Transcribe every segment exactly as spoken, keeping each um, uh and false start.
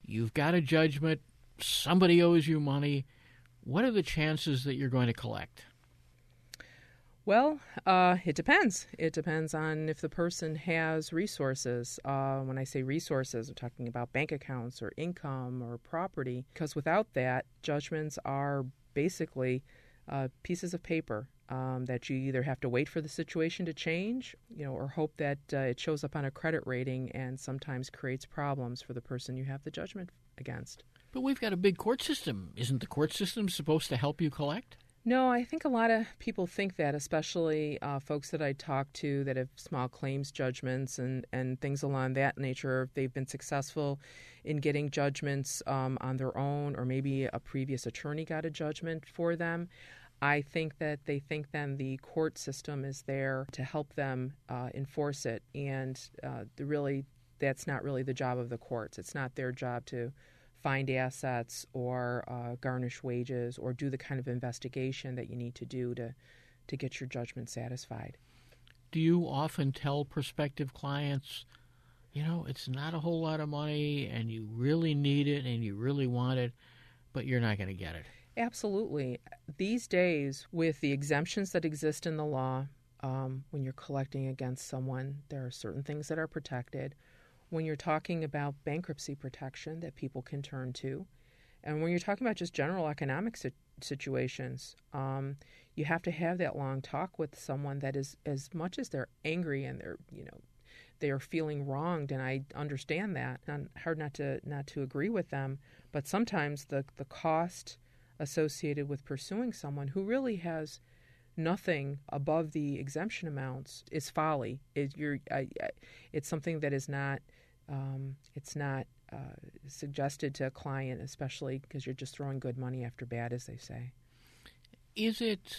you've got a judgment, somebody owes you money. What are the chances that you're going to collect? Well, uh, it depends. It depends on if the person has resources. Uh, when I say resources, I'm talking about bank accounts or income or property, because without that, judgments are basically uh, pieces of paper um, that you either have to wait for the situation to change, you know, or hope that uh, it shows up on a credit rating and sometimes creates problems for the person you have the judgment against. But we've got a big court system. Isn't the court system supposed to help you collect? No, I think a lot of people think that, especially uh, folks that I talk to that have small claims judgments and, and things along that nature. They've been successful in getting judgments um, on their own, or maybe a previous attorney got a judgment for them. I think that they think then the court system is there to help them uh, enforce it, and uh, the really that's not really the job of the courts. It's not their job to find assets or uh, garnish wages or do the kind of investigation that you need to do to, to get your judgment satisfied. Do you often tell prospective clients, you know, it's not a whole lot of money and you really need it and you really want it, but you're not going to get it? Absolutely. These days, with the exemptions that exist in the law, um, when you're collecting against someone, there are certain things that are protected. When you're talking about bankruptcy protection that people can turn to, and when you're talking about just general economic si- situations, um, you have to have that long talk with someone that is, as much as they're angry and they're, you know, they are feeling wronged, and I understand that. And hard not to not to agree with them, but sometimes the the cost associated with pursuing someone who really has nothing above the exemption amounts is folly. It, you're, I, I, it's something that is not um, it's not uh, suggested to a client, especially because you're just throwing good money after bad, as they say. Is it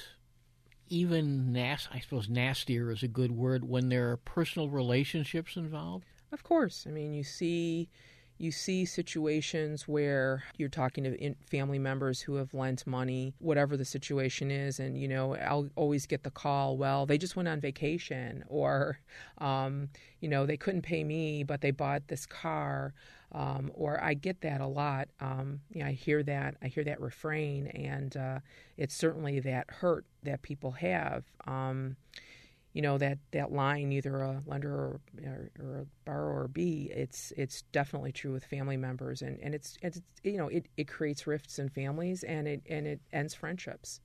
even nas- I suppose nastier is a good word when there are personal relationships involved? Of course. I mean, you see You see situations where you're talking to in family members who have lent money, whatever the situation is, and, you know, I'll always get the call, well, they just went on vacation, or, um, you know, they couldn't pay me, but they bought this car, um, or I get that a lot. Um, you know, I hear that, I hear that refrain, and uh, it's certainly that hurt that people have. Um You know, that, that line, either a lender or, or, or a borrower or B, it's it's definitely true with family members. And, and it's, it's, you know, it, it creates rifts in families, and it and it ends friendships.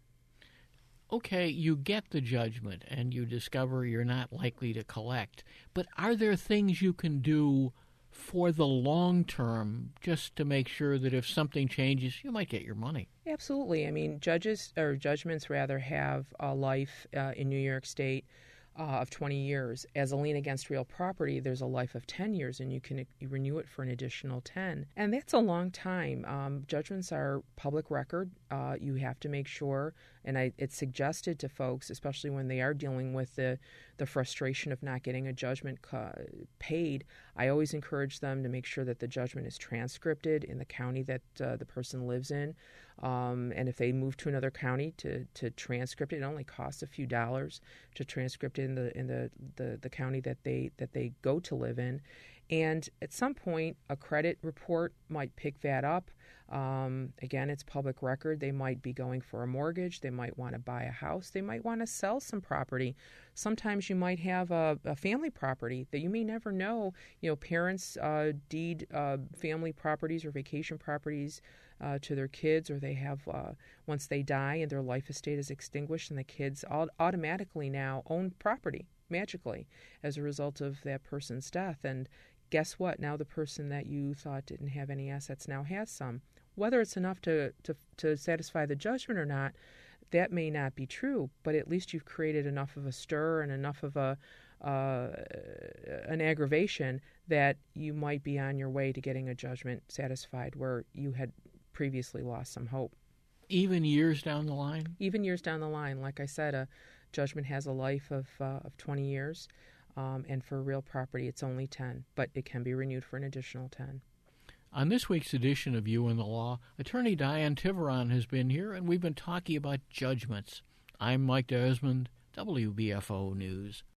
Okay, you get the judgment and you discover you're not likely to collect. But are there things you can do for the long term just to make sure that if something changes, you might get your money? Absolutely. I mean, judges, or judgments rather, have a life uh, in New York State Uh, of twenty years. As a lien against real property, there's a life of ten years, and you can you renew it for an additional ten. And that's a long time. Um, judgments are public record. Uh, you have to make sure, and I, it's suggested to folks, especially when they are dealing with the, the frustration of not getting a judgment ca- paid, I always encourage them to make sure that the judgment is transcripted in the county that uh, the person lives in. Um, and if they move to another county to, to transcript it, it only costs a few dollars to transcript it in the in the, the, the county that they that they go to live in. And at some point, a credit report might pick that up. Um, again, it's public record. They might be going for a mortgage. They might want to buy a house. They might want to sell some property. Sometimes you might have a, a family property that you may never know. You know, parents uh, deed uh, family properties or vacation properties uh, to their kids, or they have, uh, once they die and their life estate is extinguished, and the kids all automatically now own property magically as a result of that person's death. And guess what? Now the person that you thought didn't have any assets now has some. Whether it's enough to, to, to satisfy the judgment or not, that may not be true, but at least you've created enough of a stir and enough of a uh, an aggravation that you might be on your way to getting a judgment satisfied where you had previously lost some hope. Even years down the line? Even years down the line. Like I said, a judgment has a life of uh, of twenty years. Um, and for real property, it's only ten, but it can be renewed for an additional ten. On this week's edition of You and the Law, attorney Diane Tiveron has been here, and we've been talking about judgments. I'm Mike Desmond, W B F O News.